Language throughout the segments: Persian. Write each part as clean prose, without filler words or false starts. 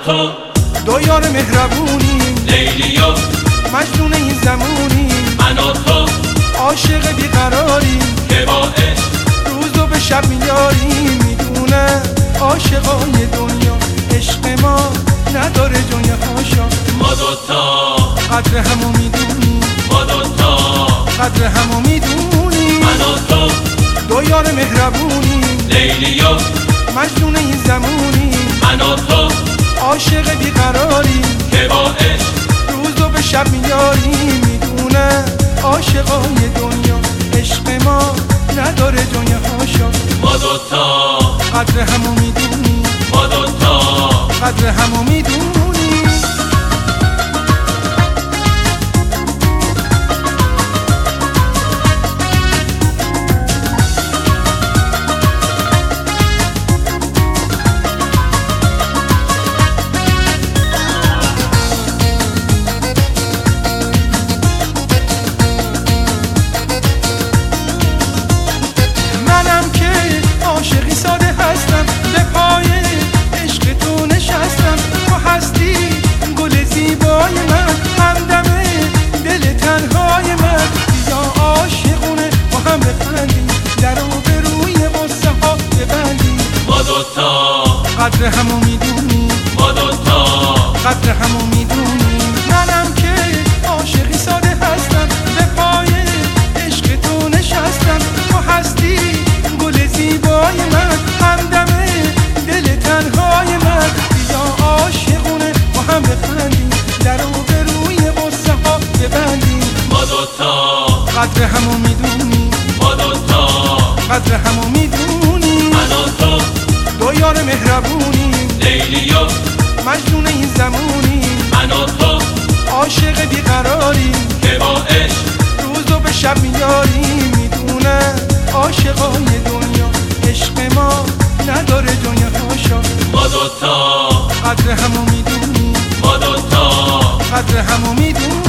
تو دو یار مهربونیم، لیلی و مجنون این زمونیم. من و تو عاشق بیقراریم که با عشق روزو به شب میاریم. میدونه عاشقای دنیا عشق ما نداره جای هاشا. ما دوتا قدر همو میدونیم، ما دوتا قدر همو میدونیم. من و تو دو یار مهربونیم، لیلی و مجنون این زمونیم. من و تو عاشق بیقراریم که با عشق روزو به شب میاریم. میدونه عاشقای دنیا عشق ما نداره جای هاشا. ما دوتا قدر همو میدونیم، ما دوتا قدر همو میدونیم. منم که عاشقی ساده هستم، به پای عشق تو نشستم. تو هستی گل زیبای من، همدم دل تنهای من. بیا عاشقونه با هم بخندیم، در و به روی غصه ها ببندیم. ما دوتا قدر همو میدونیم، ما دوتا قدر همو میدونیم. منم که عاشقی ساده هستم، به پای عشق تو نشستم. تو هستی گل زیبای من، همدم دل تنهای من. بیا عاشقونه با هم بخندیم، در و به روی غصه ها ببندیم. ما دوتا قدر همو میدونیم، ما دوتا قدر همو میدونیم. من و تو دو یار مهربونیم، لیلی و مجنون این زمونیم. من و تو عاشق بیقراریم که با عشق روزو به شب میاریم. میدونه عاشقای دنیا عشق ما نداره جای هاشا. ما دوتا قدر همو میدونیم، ما دوتا قدر همو میدونیم.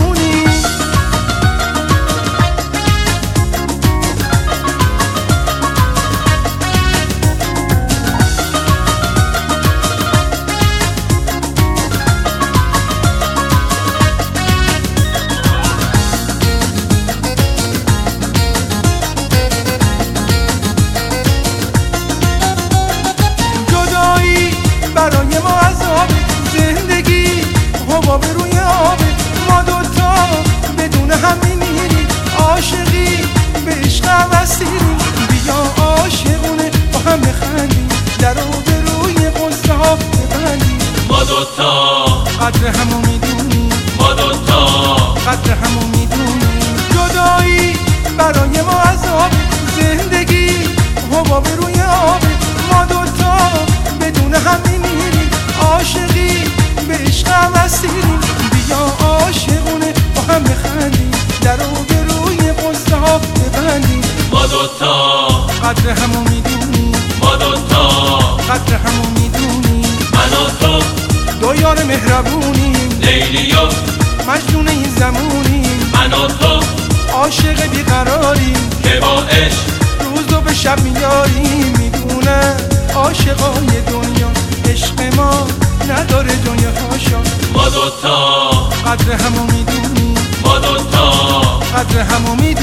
برای ما عذاب زندگی حباب روی آب. ما دوتا بدون هم میمیریم، عاشقی به عشق هم اسیریم. بیا عاشقونه با هم بخندیم، در و به روی غصه ها ببندیم. ما دوتا قدر همو میدونیم، ما دوتا قدر همو میدونیم. جدایی برای ما عذاب زندگی حباب روی آب. ما دوتا بدون هم میمیریم، عاشقی به عشق هم اسیریم. بیا عاشقونه با هم بخندیم، در و به روی غصه ها ببندیم. ما دوتا قدر همو میدونیم، ما دوتا قدر همو میدونیم. من و تو دو یار مهربونیم، لیلی و مجنون این زمونیم. من و تو عاشق بیقراریم که با عشق روزو به شب میاریم. میدونه عاشقای دنیا عشق ما نداره جای هاشا. ما دوتا قدر همو میدونیم، ما دوتا قدر همو میدونیم.